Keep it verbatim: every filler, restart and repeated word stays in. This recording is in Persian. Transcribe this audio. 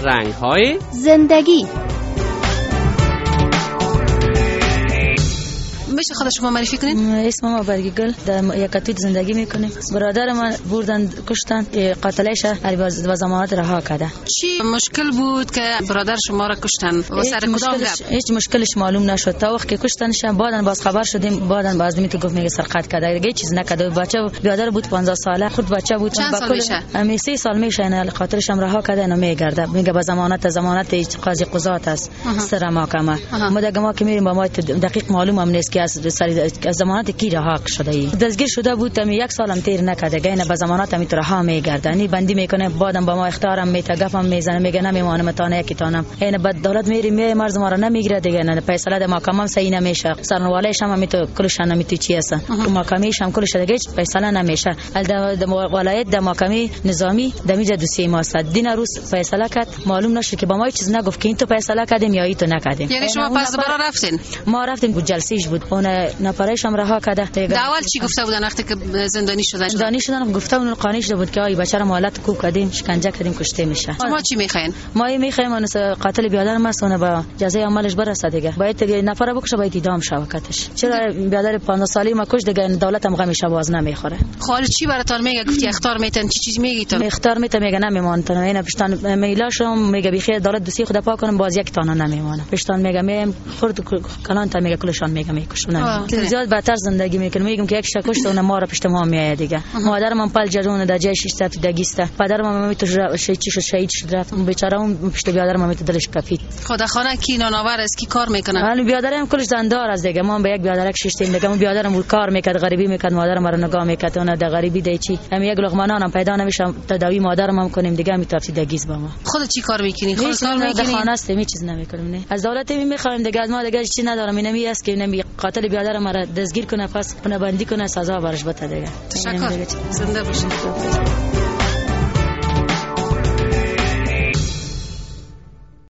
رنگ‌های زندگی. میشه خود شما معرفی کنید؟ اسم ما برگیگل در یکاتوت زندگی میکنیم. برادر من بردن کشتن، قاتلش با ضمانت رها کرده. چی مشکل بود که برادر شما را کشتن و سر کدام گپ؟ هیچ مشکلش معلوم نشد تا وقتی که کشتنش. بعدن باز خبر شدیم، بعدن باز می تو گفت میگه سرقت کرده، دیگه چیز نکرده. بچه برادر بود پانزده ساله، خود بچه بود. چند سال میشه؟ همین سه سال میشه. اینا قاتلش هم رها کرده، اینو میگرده میگه با ضمانت ضمانت قاضی قضات است سر محکمه. ما دیگه ما که میریم با ما دقیق معلوم هم نیست که از از ضمانت کی رها شده ای. دستگیر شده بود تا یک سال هم تیر نکرده. گینه به ضمانت هم رها میگرده. یعنی بندی میکنه، بعدم با ما اختیارم میتگفم میزنه، میگه نمیمانم تانه یکی تانم. اینه بعد دولت میری می مرز ما را نمیگیره دیگه. نه فیصله در محکمه هم صحیح نمیشه. سرنوالش هم میتو کلش نمیتو چی است. محکمهش هم کلش دیگه فیصله نمیشه. در ولایت در محکمه نظامی در میجا دوسیه ما است. دین روز فیصله کرد، معلوم نشد که با ما چیز نگفت که این تو فیصله کردیم یا ای تو نکردیم. یعنی شما پس دوباره رفتین؟ ما رفتیم بود جلسهش بود. اون نفرش هم رها کرده. اول چی گفته بودن وقتی که زندانی شدن؟ زندانی شدن گفته بودن قانونی شده بود که آی بچه را مهلت کوب کردیم، شکنجه کردیم، کشته میشه. شما چی میخواین؟ ما میخوایم اون قاتل بیادر مسونه با جزای عملش برسه دیگه. باید نفر بکشه، باید اعدام شوکتش. چرا بیادر پانزده سالی ما کش دیگه دولت هم غمش باز نمیخوره. خالد چی براتون میگه؟ گفتی اختار میتن چی چیز میگی تو؟ اختار میتن میگه نمیمونن. اینا پشتان میلاشم میگه بخیر دولت دوسی خدا پاک کنم باز یک تانه نمیمونه. پشتان میگه میم خرد کلان تا میگه کلشان میگه میکشونه. زیاد بدتر زندگی میکنه. میگم که یک شکشت اون ما را پشت ما میاد دیگه. مادرم هم پل جرون در جای شش تا دگیسته. پدرم هم میتو شهید شد شهید شد رفت. بیچاره اون پشت بیادرم هم میتو دلش کپید. خدا خانه کی نانآور است کی کار میکنه؟ حالا بیادرم کلش زندار از دیگه. ما به یک بیادرک شش دیگه. اون بیادرم بود کار میکرد، غریبی میکرد، مادرم رو نگاه میکرد. اون در غریبی دی چی هم یک لقمه نانم پیدا نمیشم تداوی مادرم هم کنیم دیگه. میتافتی دگیس با ما. خود چی کار میکنی؟ خود کار میکنی؟ خانه است می چیز نمیکنیم. نه از دولت میخوایم دیگه. از ما دیگه چی ندارم. اینمی است که نمی قاتل بیادرم را دستگیر کنه، پس کنه بندی کنه، سزا برش بده دیگه. تشکر. زنده باشید.